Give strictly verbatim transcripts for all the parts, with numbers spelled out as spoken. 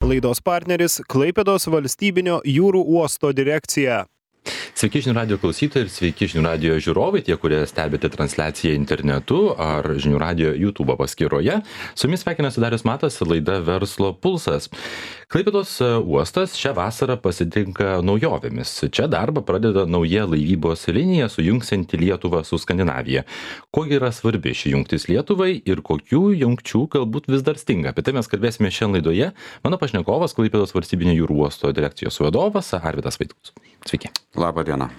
Laidos partneris Klaipėdos valstybinio jūrų uosto direkcija. Sveiki žinių radijo klausytojai ir sveiki žinių radijo žiūrovai, tie, kurie stebite transliaciją internetu ar žinių radijo YouTube paskyroje. Su jumis sveikinasi Darius Matas, laida Verslo pulsas. Klaipėdos uostas šią vasarą pasitinka naujovėmis. Čia darbą pradeda nauja laivybos linija sujungsianti Lietuvą su Skandinavija. Kogi yra svarbi ši jungtis Lietuvai ir kokių jungčių galbūt vis dar stinga? Apie tai mes kalbėsime šiandien laidoje. Mano pašnekovas Klaipėdos valstybinio jūrų uosto direkcijos vadovas Arvydas Vaitkus. Sveiki. Labą dieną.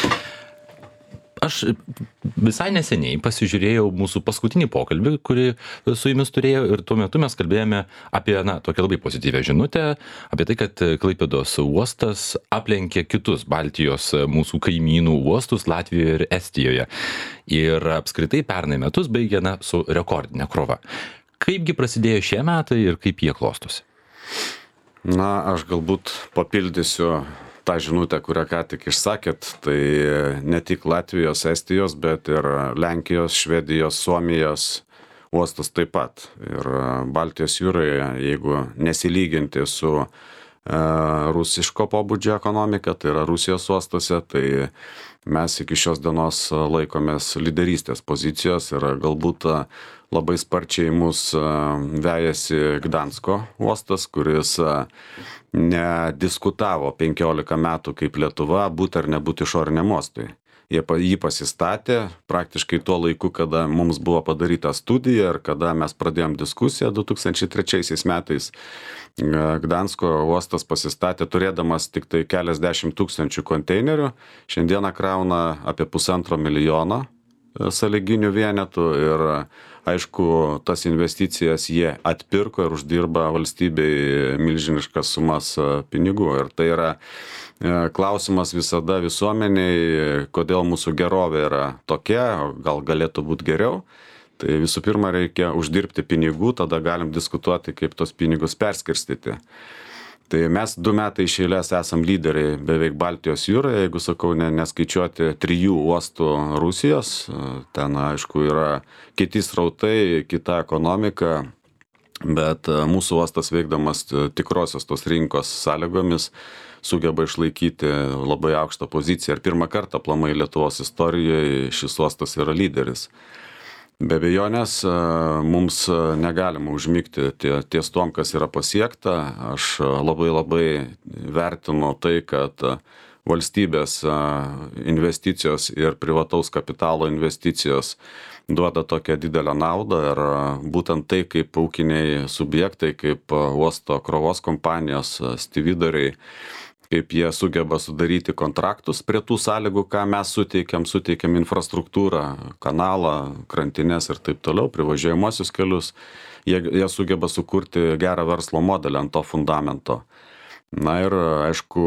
Aš visai neseniai pasižiūrėjau mūsų paskutinį pokalbį, kurį su jumis turėjau, ir tuo metu mes kalbėjome apie, na, tokią labai pozityvę žinutę, apie tai, kad Klaipėdos uostas aplenkė kitus Baltijos mūsų kaimynų uostus Latvijoje ir Estijoje. Ir apskritai pernai metus baigė, na, su rekordinė krova. Kaipgi prasidėjo šie metai ir kaip jie klostosi? Na, aš galbūt papildysiu tą žinutę, kurią ką tik išsakėt, tai ne tik Latvijos, Estijos, bet ir Lenkijos, Švedijos, Suomijos uostas taip pat. Ir Baltijos jūroje, jeigu nesilyginti su e, rusiško pobūdžio ekonomika, tai yra Rusijos uostose, tai mes iki šios dienos laikomės lyderystės pozicijos ir galbūt labai sparčiai mus vejasi Gdansko uostas, kuris nediskutavo penkiolika metų kaip Lietuva, būt ar nebūt išoriniam uostui. Jie jį pasistatė praktiškai tuo laiku, kada mums buvo padaryta studija ir kada mes pradėjom diskusiją du tūkstančiai trečiaisiais metais. Gdansko uostas pasistatė turėdamas tik tai keliasdešimt tūkstančių konteinerių. Šiandieną krauna apie pusantro milijono sąlyginių vienetų ir aišku, tas investicijas jie atpirko ir uždirba valstybei milžiniškas sumas pinigų. Ir tai yra klausimas visada visuomeniai, kodėl mūsų gerovė yra tokia, gal galėtų būti geriau. Tai visų pirma reikia uždirbti pinigų, tada galim diskutuoti, kaip tos pinigus perskirstyti. Tai mes du metai iš eilės esam lyderiai beveik Baltijos jūroje, jeigu sakau, ne, neskaičiuoti trijų uostų Rusijos. Ten, aišku, yra kiti srautai, kita ekonomika, bet mūsų uostas veikdamas tikrosios tos rinkos sąlygomis sugeba išlaikyti labai aukštą poziciją. Ir pirmą kartą aplamai Lietuvos istorijoje šis uostas yra lyderis. Be abejonės, mums negalima užmigti ties tom, kas yra pasiekta. Aš labai labai vertinu tai, kad valstybės investicijos ir privataus kapitalo investicijos duoda tokią didelę naudą ir būtent tai, kaip ūkiniai subjektai, kaip uosto krovos kompanijos, stewardai, kaip jie sugeba sudaryti kontraktus prie tų sąlygų, ką mes suteikiam, suteikiam infrastruktūrą, kanalą, krantines ir taip toliau, privažiuojamosius kelius. Jie, jie sugeba sukurti gerą verslo modelį ant to fundamento. Na ir, aišku,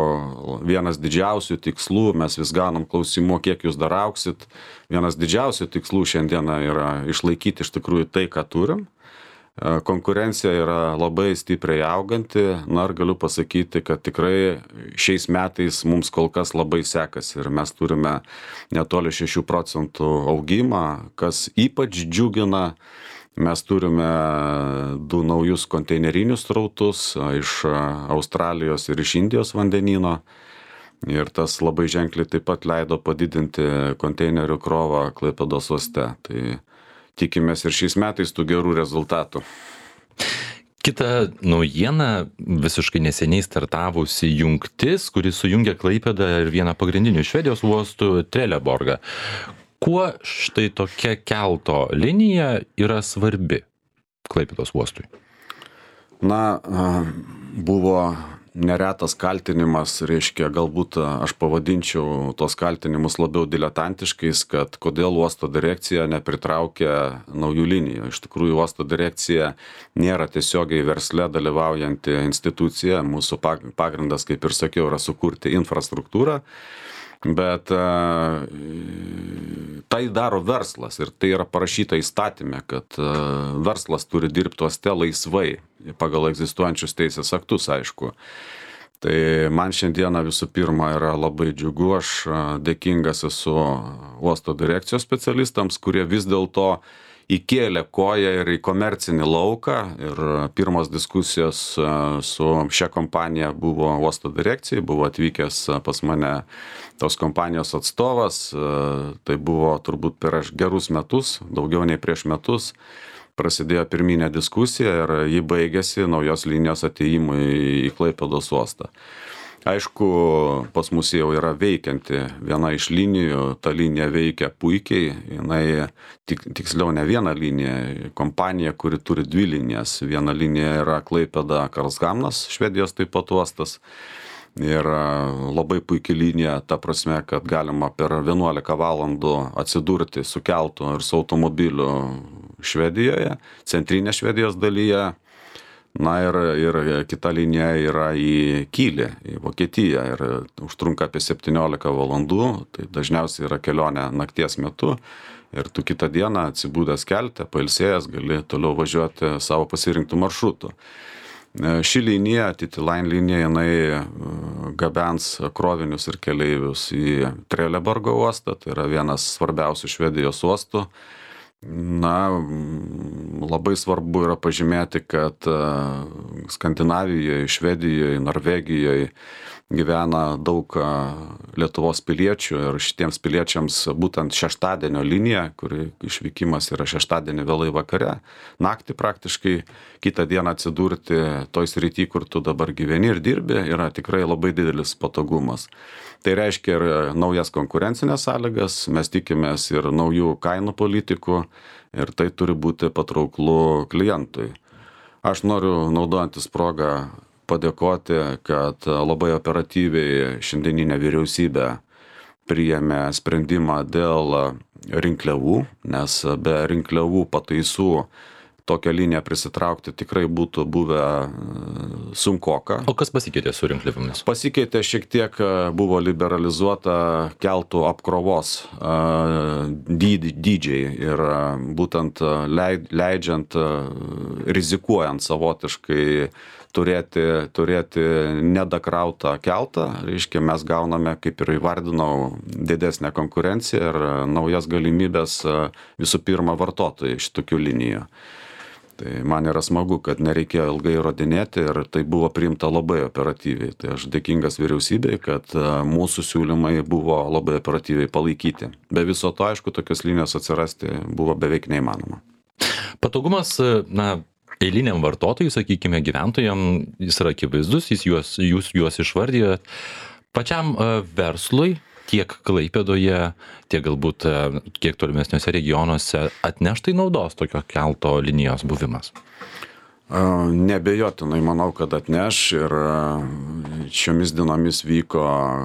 vienas didžiausių tikslų, mes vis gaunam klausimų, kiek jūs dar auksit. Vienas didžiausių tikslų šiandieną yra išlaikyti iš tikrųjų tai, ką turim. Konkurencija yra labai stipriai auganti, na ir galiu pasakyti, kad tikrai šiais metais mums kol kas labai sekasi ir mes turime netoli šešių procentų augimą, kas ypač džiugina. Mes turime du naujus konteinerinius srautus iš Australijos ir iš Indijos vandenyno ir tas labai ženkliai taip pat leido padidinti konteinerių krovą Klaipėdos uoste. Tai tikimės ir šiais metais tų gerų rezultatų. Kita naujiena, visiškai neseniai startavusi jungtis, kuri sujungia Klaipėdą ir vieną pagrindinių Švedijos uostų Trelleborgą. Kuo štai tokia kelto linija yra svarbi Klaipėdos uostui? Na, buvo neretas kaltinimas, reiškia, galbūt aš pavadinčiau tos kaltinimus labiau diletantiškais, kad kodėl uosto direkcija nepritraukia naujų linijų. Iš tikrųjų, uosto direkcija nėra tiesiogiai versle dalyvaujanti institucija. Mūsų pagrindas, kaip ir sakiau, yra sukurti infrastruktūrą. Bet uh, tai daro verslas ir tai yra parašyta įstatyme, kad uh, verslas turi dirbti uoste laisvai pagal egzistuojančius teisės aktus, aišku. Tai man šiandieną visų pirma yra labai džiugu, aš uh, dėkingas esu uosto direkcijos specialistams, kurie vis dėlto įkėlė koją ir į komercinį lauką ir pirmos diskusijos su šia kompanija buvo uosto direkcijai, buvo atvykęs pas mane tos kompanijos atstovas, tai buvo turbūt prieš gerus metus, daugiau nei prieš metus, prasidėjo pirminė diskusija ir ji baigėsi naujos linijos atėjimu į Klaipėdos uostą. Aišku, pas mus jau yra veikianti viena iš linijų, ta linija veikia puikiai, jinai tik, tiksliau ne viena linija, kompanija, kuri turi dvi linijas. Viena linija yra Klaipėda Karlshamnas, Švedijos taip pat uostas. Ir labai puikia linija, ta prasme, kad galima per vienuolika valandų atsidurti su keltu ir su automobiliu Švedijoje, centrinė Švedijos dalyje. Na ir, ir kita linija yra į Kylį, į Vokietiją ir užtrunka apie septyniolika valandų, tai dažniausiai yra kelionė nakties metu ir tu kitą dieną atsibūdęs kelte, pailsėjęs gali toliau važiuoti savo pasirinktų maršrutų. Ši linija, T T Line linija, jinai gabens krovinius ir keleivius į Trelleborgo uostą, tai yra vienas svarbiausių Švedijos uostų. Na, labai svarbu yra pažymėti, kad Skandinavijoje, Švedijoje, Norvegijoje gyvena daug Lietuvos piliečių ir šitiems piliečiams būtent šeštadienio linija, kuri išvykimas yra šeštadienį vėlai vakare, naktį praktiškai, kitą dieną atsidurti toj srity, kur tu dabar gyveni ir dirbi, yra tikrai labai didelis patogumas. Tai reiškia ir naujas konkurencinės sąlygas, mes tikimės ir naujų kainų politikų ir tai turi būti patrauklu klientui. Aš noriu, naudojantis progą, padėkoti, kad labai operatyviai šiandieninė vyriausybė priėmė sprendimą dėl rinkliavų, nes be rinkliavų pataisų tokią liniją prisitraukti tikrai būtų buvę sunkoka. O kas pasikeitė su rinkliavomis? Pasikeitė šiek tiek, buvo liberalizuota keltų apkrovos dydžiai ir būtent leidžiant, rizikuojant savotiškai turėti, turėti nedakrautą keltą, reiškia, mes gauname, kaip ir įvardinau, didesnę konkurenciją ir naujas galimybės visų pirma vartotojai šitokių linijų. Tai man yra smagu, kad nereikėjo ilgai įrodinėti ir tai buvo priimta labai operatyviai. Tai aš dėkingas vyriausybei, kad mūsų siūlymai buvo labai operatyviai palaikyti. Be viso to, aišku, tokios linijos atsirasti buvo beveik neįmanoma. Patogumas, na, eiliniam vartotojui, sakykime, gyventojam, jis yra akivaizdus, jis juos, jūs juos išvardijot. Pačiam verslui, tiek Klaipėdoje, tiek galbūt kiek tolimesniuose regionuose atneštai naudos tokio kelto linijos buvimas? Neabejotinai manau, kad atneš ir šiomis dienomis vyko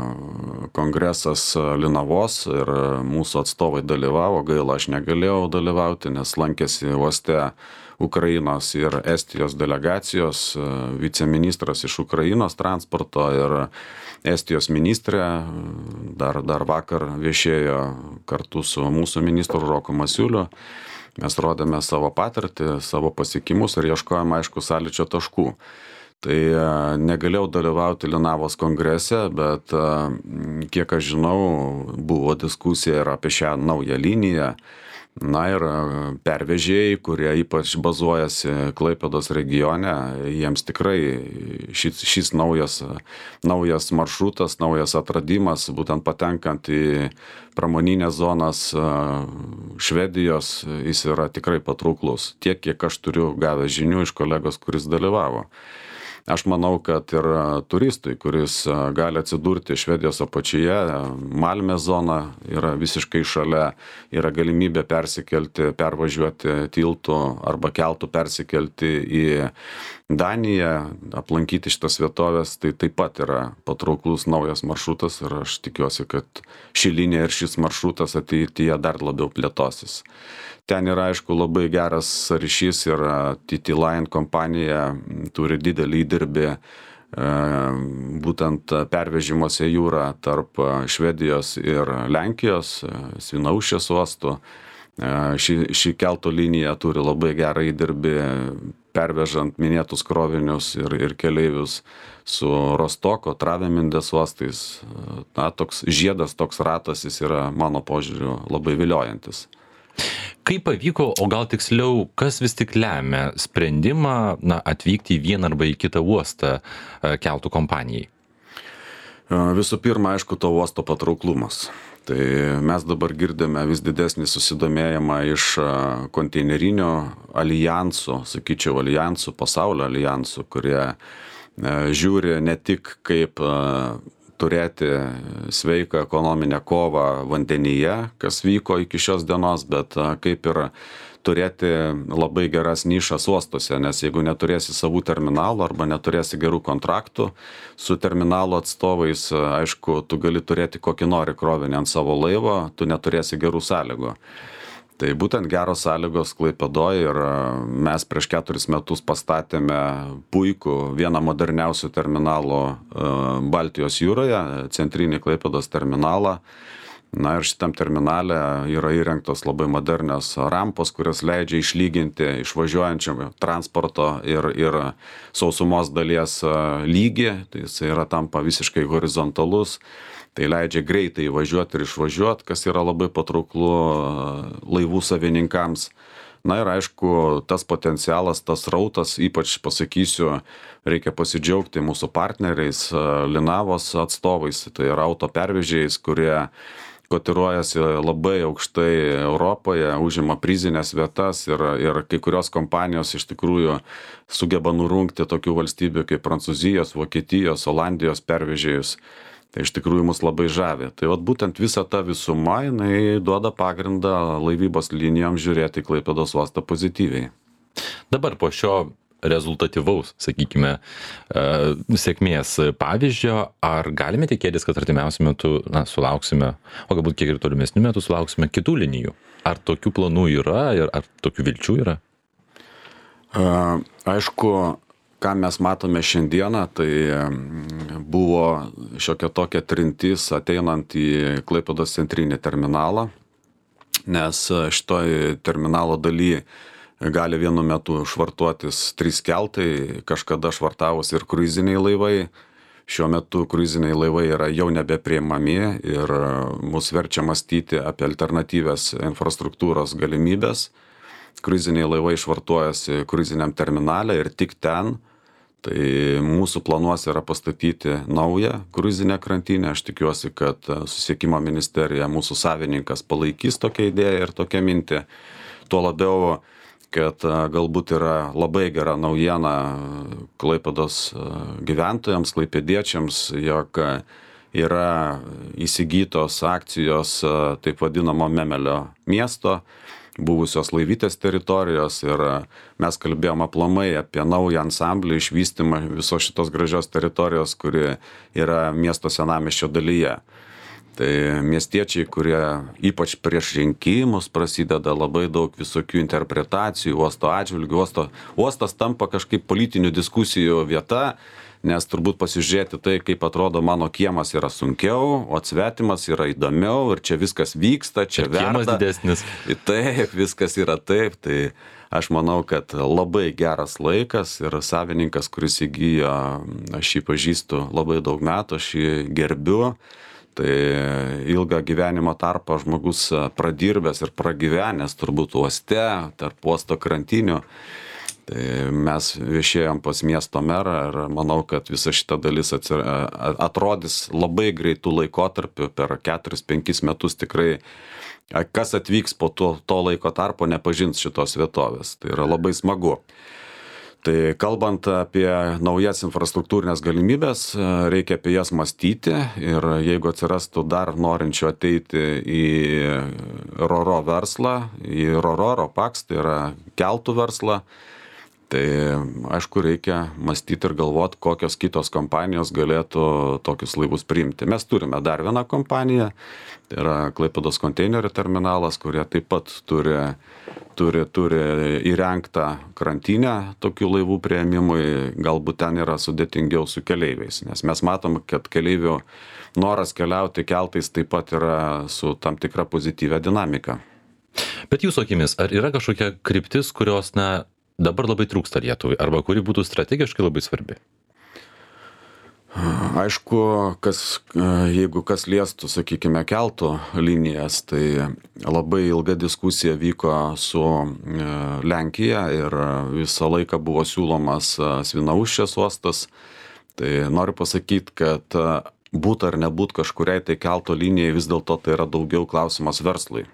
kongresas Linavos ir mūsų atstovai dalyvavo, gaila aš negalėjau dalyvauti, nes lankėsi uoste Ukrainos ir Estijos delegacijos, viceministras iš Ukrainos transporto ir Estijos ministrė dar, dar vakar viešėjo kartu su mūsų ministru Roku Masiuliu. Mes rodėme savo patirtį, savo pasiekimus ir ieškojame, aišku, sąlyčio taškų. Tai negalėjau dalyvauti Linavos kongrese, bet kiek aš žinau, buvo diskusija ir apie šią naują liniją. Na ir pervežėjai, kurie ypač bazuojasi Klaipėdos regione, jiems tikrai šis, šis naujas, naujas maršrutas, naujas atradimas, būtent patenkant į pramoninės zonas Švedijos, jis yra tikrai patrauklus. Tiek, kiek aš turiu gavę žinių iš kolegos, kuris dalyvavo. Aš manau, kad ir turistui, kuris gali atsidurti Švedijos apačioje, Malmės zona yra visiškai šalia, yra galimybė persikelti, pervažiuoti tiltų arba keltų persikelti į Daniją, aplankyti šitas vietovės, tai taip pat yra patrauklus naujas maršrutas ir aš tikiuosi, kad ši linija ir šis maršrutas ateityje dar labiau plėtosis. Ten yra, aišku, labai geras ryšys ir T T Line kompanija turi didelį įdirbį būtent pervežimuose jūrą tarp Švedijos ir Lenkijos, Svinaušės uostų. Ši, ši kelto linija turi labai gerą įdirbį pervežant minėtus krovinius ir, ir keleivius su Rostoko, Travemindės uostais. Na, toks žiedas, toks ratas, jis yra mano požiūriu labai viliojantis. Kaip pavyko, o gal tiksliau, kas vis tik lemia sprendimą na, atvykti į vieną arba į kitą uostą keltų kompanijai? Visų pirma, aišku, to uosto patrauklumas. Tai mes dabar girdime vis didesnį susidomėjimą iš konteinerinio alijansų, sakyčiau, alijansų, pasaulio alijansų, kurie žiūri ne tik kaip turėti sveiką ekonominę kovą vandenyje, kas vyko iki šios dienos, bet kaip ir turėti labai geras nišas uostuose, nes jeigu neturėsi savų terminalų arba neturėsi gerų kontraktų su terminalo atstovais, aišku, tu gali turėti kokį nori krovinį ant savo laivo, tu neturėsi gerų sąlygų. Tai būtent geros sąlygos Klaipėdoje ir mes prieš keturis metus pastatėme puikų, vieną moderniausių terminalų Baltijos jūroje, centrinį Klaipėdos terminalą. Na ir šitam terminale yra įrengtos labai modernios rampos, kurios leidžia išlyginti išvažiuojančiam transporto ir, ir sausumos dalies lygį. Tai jis yra tampa visiškai horizontalus. Tai leidžia greitai įvažiuoti ir išvažiuoti, kas yra labai patrauklu laivų savininkams. Na ir aišku, tas potencialas, tas rautas, ypač pasakysiu, reikia pasidžiaugti mūsų partneriais, Linavos atstovais, tai yra auto pervežėjais, kurie kotiruojasi labai aukštai Europoje, užima prizinės vietas ir, ir kai kurios kompanijos iš tikrųjų sugeba nurungti tokių valstybių kaip Prancūzijos, Vokietijos, Olandijos pervežėjus. Tai iš tikrųjų mus labai žavi. Tai vat būtent visa ta visuma, jinai duoda pagrindą laivybos linijoms žiūrėti į Klaipėdos uostą pozityviai. Dabar po šio rezultatyvaus, sakykime, sėkmės pavyzdžio, ar galime tikėtis, kad artimiausiu metu na, sulauksime, o galbūt kiek ir tolimesnių metų sulauksime kitų linijų? Ar tokių planų yra ir ar tokių vilčių yra? Aišku, ką mes matome šiandieną, tai buvo šiokia tokia trintis ateinant į Klaipėdos centrinį terminalą, nes šitoj terminalo daly gali vienu metu švartuotis trys keltai, kažkada švartavus ir kruiziniai laivai. Šiuo metu kruiziniai laivai yra jau nebepriimami ir mus verčia mąstyti apie alternatyvias infrastruktūros galimybės. Kruiziniai laivai švartuojasi kruiziniam terminale ir tik ten. Tai mūsų planuose yra pastatyti naują kruizinę krantinę. Aš tikiuosi, kad Susisiekimo ministerija, mūsų savininkas, palaikys tokią idėją ir tokią mintį. Tuo labiau, kad galbūt yra labai gera naujiena Klaipėdos gyventojams, klaipėdiečiams, jog yra įsigytos akcijos taip vadinamo Memelio miesto, buvusios laivytės teritorijos ir mes kalbėjom aplamai apie naują ansamblį, išvystymą visos šitos gražios teritorijos, kuri yra miesto senamiesčio dalyje. Tai miestiečiai, kurie ypač prieš rinkimus prasideda labai daug visokių interpretacijų uosto atžvilgių, uosto, uostas tampa kažkaip politinių diskusijų vieta, nes turbūt pasižiūrėti tai, kaip atrodo mano kiemas yra sunkiau, o svetimas yra įdomiau ir čia viskas vyksta, čia verda. Kiemas didesnis. Taip, viskas yra taip, tai aš manau, kad labai geras laikas ir savininkas, kuris įgyjo, aš jį pažįstu labai daug metų, aš jį gerbiu. Tai ilgą gyvenimo tarpą žmogus pradirbęs ir pragyvenęs turbūt uoste, tarp uosto krantinių. Tai mes viešėjom pas miesto merą ir manau, kad visa šita dalis atsir... atrodys labai greitų laikotarpių per keturis penkis metus tikrai. Kas atvyks po to, to laiko tarpo, nepažins šitos vietovės. Tai yra labai smagu. Tai kalbant apie naujas infrastruktūrinės galimybės, reikia apie jas mąstyti ir jeigu atsirastų dar norinčių ateiti į Roro verslą, į Roro, Ropaks, tai yra keltų verslą, tai aišku reikia mąstyti ir galvoti, kokios kitos kompanijos galėtų tokius laivus priimti. Mes turime dar vieną kompaniją, tai yra Klaipėdos konteinerių terminalas, kurie taip pat turi Turi, turi įrengtą krantinę tokių laivų priėmimui, galbūt ten yra sudėtingiau su keleiviais, nes mes matom, kad keleivių noras keliauti keltais taip pat yra su tam tikra pozityvia dinamika. Bet jūsų akimis, ar yra kažkokia kryptis, kurios na, dabar labai trūksta Lietuvai, arba kuri būtų strategiškai labai svarbi? Aišku, kas, jeigu kas liestų, sakykime, keltų linijas, tai labai ilga diskusija vyko su Lenkija ir visą laiką buvo siūlomas Svinaušės uostas. Tai noriu pasakyti, kad būt ar nebūt kažkuriai tai kelto linijai vis dėlto tai yra daugiau klausimas verslui.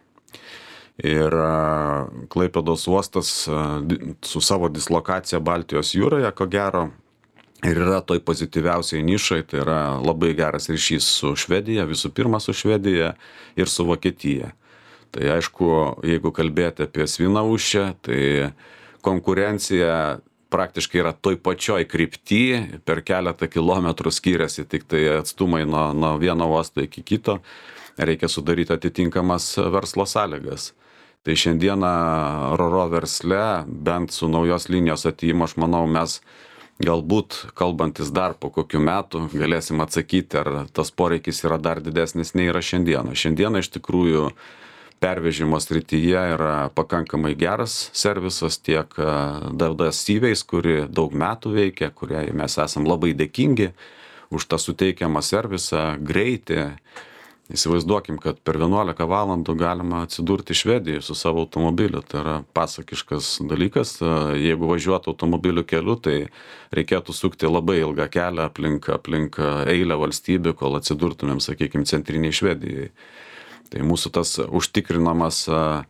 Ir Klaipėdos uostas su savo dislokacija Baltijos jūroje, ko gero, ir yra toj pozityviausiai nišai, tai yra labai geras ryšys su Švedija, visų pirma su Švedija ir su Vokietija. Tai aišku, jeigu kalbėti apie Svinaušę, tai konkurencija praktiškai yra toj pačioj krypty, per keletą kilometrų skiriasi tik tai atstumai nuo, nuo vieno uosto iki kito, reikia sudaryti atitinkamas verslo sąlygas. Tai šiandieną Roro versle, bent su naujos linijos atėjimo, aš manau, mes galbūt, kalbantis dar po kokių metų, galėsim atsakyti, ar tas poreikis yra dar didesnis nei yra šiandieną. Šiandieną iš tikrųjų pervežimo srityje yra pakankamai geras servisas tiek D V D Seaways, kuri daug metų veikia, kuriai mes esam labai dėkingi už tą suteikiamą servisą, greitį. Įsivaizduokim, kad per vienuolika valandų galima atsidurti Švedijoje su savo automobiliu. Tai yra pasakiškas dalykas. Jeigu važiuotų automobiliu keliu, tai reikėtų sukti labai ilgą kelią aplink, aplink eilę valstybių, kol atsidurtumėm, sakykime, centriniai Švedijai. Tai mūsų tas užtikrinamas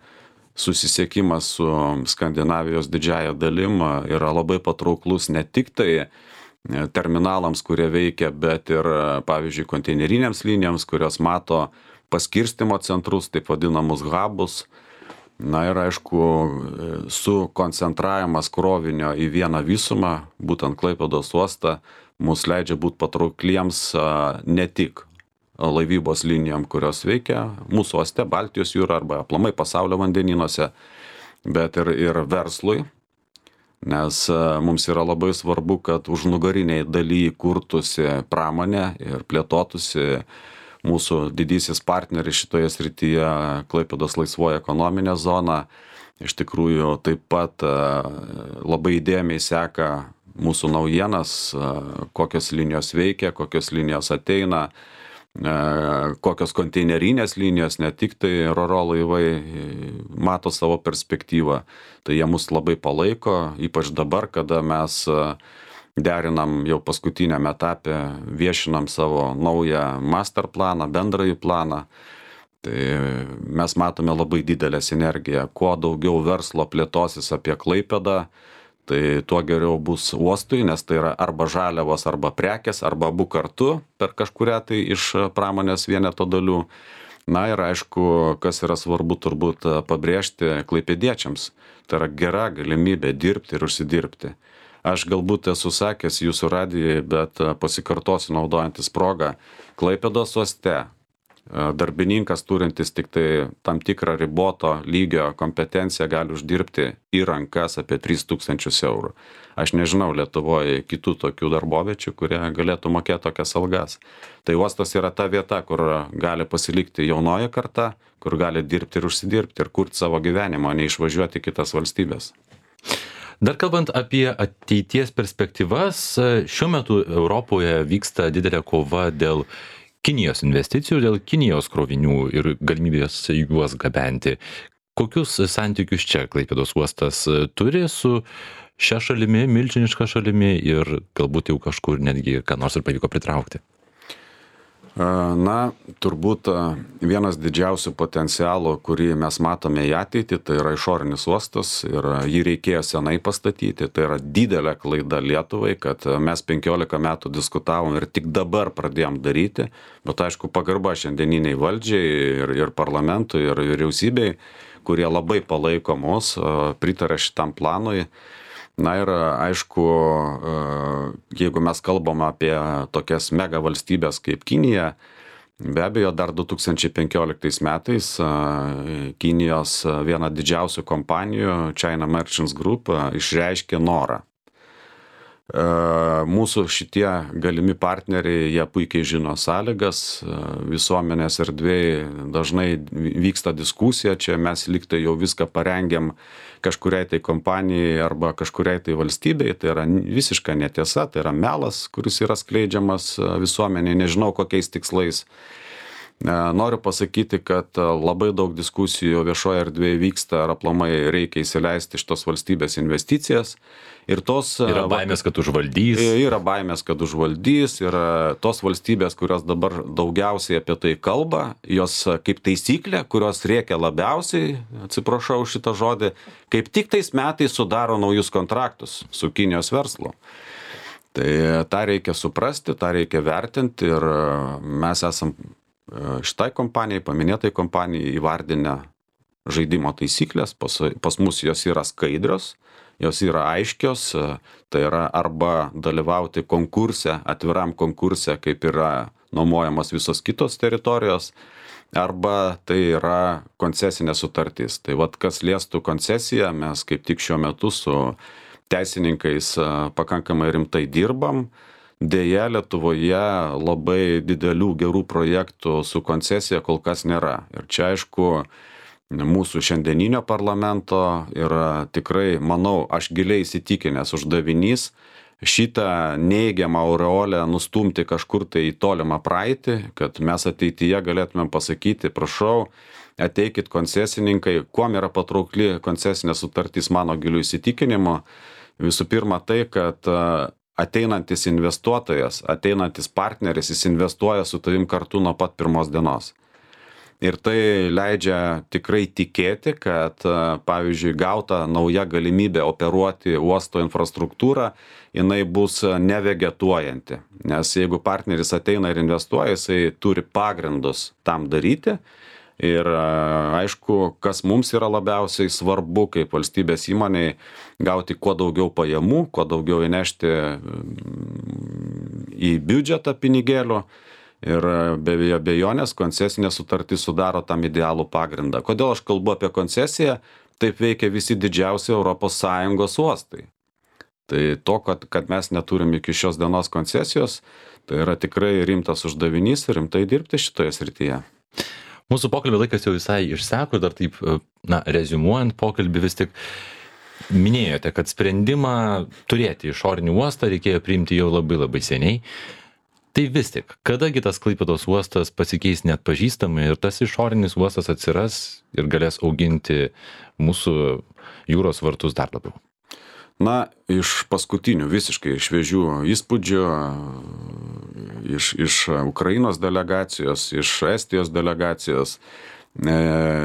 susisiekimas su Skandinavijos didžiąja dalim yra labai patrauklus ne tik tai terminalams, kurie veikia, bet ir, pavyzdžiui, konteinerinėms linijoms, kurios mato paskirstimo centrus, taip vadinamus hubus. Na ir aišku, sukoncentravimas krovinio į vieną visumą, būtent Klaipėdos uostą, mus leidžia būti patraukliems ne tik laivybos linijom, kurios veikia mūsų uoste, Baltijos jūra arba aplamai pasaulio vandenynuose, bet ir, ir verslui. Nes mums yra labai svarbu, kad užnugariniai daly kurtųsi pramonė ir plėtotųsi mūsų didysis partneris šitoje srityje, Klaipėdos laisvoji ekonominė zona. Iš tikrųjų taip pat labai įdėmiai seka mūsų naujienas, kokios linijos veikia, kokios linijos ateina, kokios konteinerinės linijos, ne tik tai Roro laivai mato savo perspektyvą. Tai jie mus labai palaiko, ypač dabar, kada mes derinam jau paskutiniam etapė, viešinam savo naują master planą, bendrąjį planą. Tai mes matome labai didelę sinergiją. Kuo daugiau verslo plėtosis apie Klaipėdą, tai tuo geriau bus uostui, nes tai yra arba žaliavos, arba prekės, arba abu kartu per kažkurią tai iš pramonės vieneto dalių. Na ir aišku, kas yra svarbu turbūt pabrėžti klaipėdiečiams, tai yra gera galimybė dirbti ir užsidirbti. Aš galbūt esu sakęs jūsų radijai, bet pasikartosiu naudojantis progą, Klaipėdos uoste darbininkas turintis tik tai tam tikrą riboto lygio kompetenciją gali uždirbti į rankas apie tris tūkstančius eurų. Aš nežinau Lietuvoje kitų tokių darboviečių, kurie galėtų mokėti tokias algas. Tai uostas yra ta vieta, kur gali pasilikti jaunoji karta, kur gali dirbti ir užsidirbti ir kurti savo gyvenimą, o ne išvažiuoti kitas valstybės. Dar kalbant apie ateities perspektyvas, šiuo metu Europoje vyksta didelė kova dėl Kinijos investicijų, dėl Kinijos krovinių ir galimybės juos gabenti. Kokius santykius čia Klaipėdos uostas turi su šia šalimi, milžiniška šalimi ir galbūt jau kažkur netgi ką nors ir pavyko pritraukti? Na, turbūt vienas didžiausių potencialų, kurį mes matome į ateitį, tai yra išorinis uostas ir jį reikėjo senai pastatyti. Tai yra didelė klaida Lietuvai, kad mes penkiolika metų diskutavom ir tik dabar pradėjom daryti, bet aišku pagarba šiandieniniai valdžiai ir, ir parlamentui ir vyriausybei, kurie labai palaiko mus, pritarė šitam planui. Na ir aišku, jeigu mes kalbam apie tokias mega valstybės kaip Kinija, be abejo dar du tūkstančiai penkioliktais metais Kinijos viena didžiausių kompanijų, China Merchants Group, išreiškė norą Mūsų šitie galimi partneriai, jie puikiai žino sąlygas, visuomenės erdvėje dažnai vyksta diskusija, čia mes liktai jau viską parengiam kažkuriai tai kompanijai arba kažkuriai tai valstybei, tai yra visiška netiesa, tai yra melas, kuris yra skleidžiamas visuomeniai, nežinau kokiais tikslais. Noriu pasakyti, kad labai daug diskusijų viešoje erdvėje vyksta, ar aplamai reikia įsileisti šitos valstybės investicijas. Ir tos, yra baimės, kad užvaldys. Yra baimės, kad užvaldys. Ir tos valstybės, kurios dabar daugiausiai apie tai kalba, jos kaip taisyklė, kurios rėkia labiausiai, atsiprašau šitą žodį, kaip tik tais metais sudaro naujus kontraktus su Kinijos verslu. Tai tą reikia suprasti, tą reikia vertinti ir mes esam šitai kompanijai, paminėtai kompanijai įvardinę žaidimo taisyklės, pas, pas mus jos yra skaidrios, jos yra aiškios, tai yra arba dalyvauti konkurse, atviram konkurse, kaip yra nuomojamos visos kitos teritorijos, arba tai yra koncesinė sutartis. Tai vat kas liestų koncesiją, mes kaip tik šiuo metu su teisininkais pakankamai rimtai dirbam. Deja, Lietuvoje labai didelių gerų projektų su koncesija kol kas nėra. Ir čia aišku, mūsų šiandieninio parlamento yra tikrai, manau, aš giliai įsitikinęs uždavinys šitą neigiamą aureolę nustumti kažkur tai į tolimą praeitį, kad mes ateityje galėtumėm pasakyti, prašau, ateikit koncesininkai, kuom yra patraukli koncesinė sutartis mano giliu įsitikinimu. Visų pirma tai, kad ateinantis investuotojas, ateinantis partneris, jis investuoja su tavim kartu nuo pat pirmos dienos. Ir tai leidžia tikrai tikėti, kad, pavyzdžiui, gauta nauja galimybė operuoti uosto infrastruktūrą, jinai bus nevegetuojanti. Nes jeigu partneris ateina ir investuoja, jisai turi pagrindus tam daryti. Ir aišku, kas mums yra labiausiai svarbu kaip valstybės įmoniai, gauti kuo daugiau pajamų, kuo daugiau įnešti į biudžetą pinigėlių. Ir be abejonės koncesinė sutartis sudaro tam idealų pagrindą. Kodėl aš kalbu apie koncesiją? Taip veikia visi didžiausi Europos Sąjungos uostai. Tai to, kad, kad mes neturim iki šios dienos koncesijos, tai yra tikrai rimtas uždavinys ir rimtai dirbti šitoje srityje. Mūsų pokalbio laikas jau visai išseko, dar taip, na, reziumuojant pokalbį vis tik minėjote, kad sprendimą turėti išorinį uostą reikėjo priimti jau labai labai seniai. Tai vis tik, kadagi tas Klaipėdos uostas pasikeis net pažįstamai ir tas išorinis uostas atsiras ir galės auginti mūsų jūros vartus dar labiau? Na, iš paskutinių visiškai šviežių įspūdžių, iš, iš Ukrainos delegacijos, iš Estijos delegacijos, e,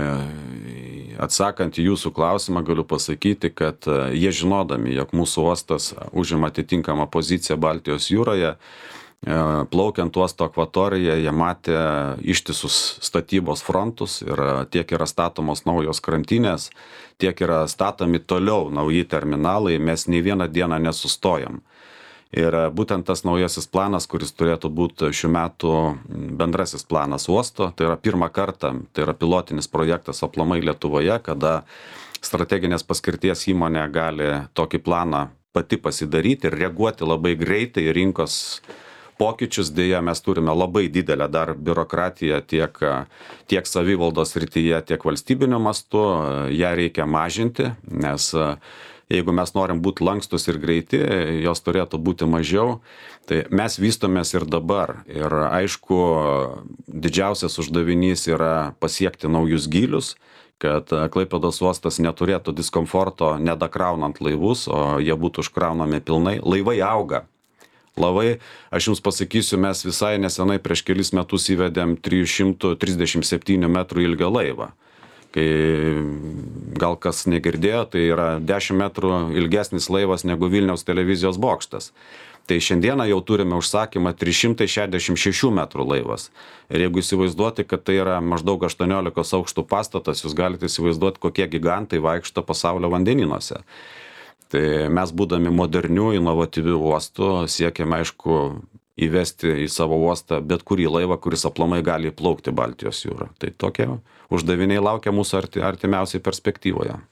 atsakant į jūsų klausimą, galiu pasakyti, kad jie žinodami, jog mūsų uostas užima atitinkamą poziciją Baltijos jūroje, plaukiant uosto akvatoriją, jie matė ištisus statybos frontus ir tiek yra statomos naujos krantinės, tiek yra statomi toliau nauji terminalai, mes nei vieną dieną nesustojam. Ir būtent tas naujasis planas, kuris turėtų būti šių metų bendrasis planas uosto, tai yra pirmą kartą, tai yra pilotinis projektas aplamai Lietuvoje, kada strateginės paskirties įmonė gali tokį planą pati pasidaryti ir reaguoti labai greitai į rinkos pokyčius. Dėja, mes turime labai didelę dar biurokratiją tiek, tiek savivaldos srityje, tiek valstybinio mastu. Ją reikia mažinti, nes jeigu mes norim būti lankstus ir greiti, jos turėtų būti mažiau. Tai mes vystomės ir dabar. Ir aišku, didžiausias uždavinys yra pasiekti naujus gylius, kad Klaipėdos uostas neturėtų diskomforto nedakraunant laivus, o jie būtų užkraunami pilnai. Laivai auga. Laivai, aš jums pasakysiu, mes visai nesenai prieš kelis metus įvedėm trijų šimtų trisdešimt septynių metrų ilgio laivą. Kai gal kas negirdėjo, tai yra dešimt metrų ilgesnis laivas negu Vilniaus televizijos bokštas. Tai šiandieną jau turime užsakymą trys šimtai šešiasdešimt šešių metrų laivas. Ir jeigu įsivaizduoti, kad tai yra maždaug aštuoniolikos aukštų pastatas, jūs galite įsivaizduoti, kokie gigantai vaikšto pasaulio vandenynuose. Tai mes būdami modernių, inovatyvių uostų siekiame, aišku, įvesti į savo uostą bet kurį laivą, kuris aplamai gali įplaukti Baltijos jūrą. Tai tokie uždaviniai laukia mūsų arti, artimiausiai perspektyvoje.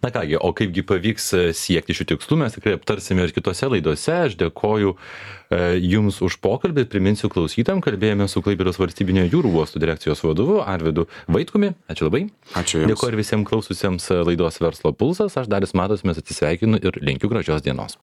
Na kągi, o kaipgi pavyks siekti šių tikslų, mes tikrai aptarsime ir kitose laidose. Aš dėkoju e, Jums už pokalbį. Priminsiu klausytam, kalbėjome su Klaipėdos valstybinio jūrų uostų direkcijos vadovu Arvydu Vaitkumi. Ačiū labai. Ačiū Jums. Dėkoju ir visiems klaususiems laidos Verslo pulsas. Aš Darius Matas, mes atsisveikinu ir linkiu gražios dienos.